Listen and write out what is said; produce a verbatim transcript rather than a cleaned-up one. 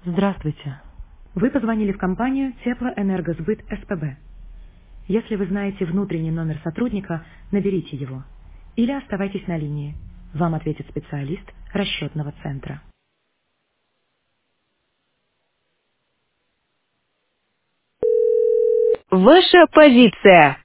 Здравствуйте. Вы позвонили в компанию Теплоэнергосбыт СПБ. Если вы знаете внутренний номер сотрудника, наберите его. Или оставайтесь на линии. Вам ответит специалист расчетного центра. Ваша позиция.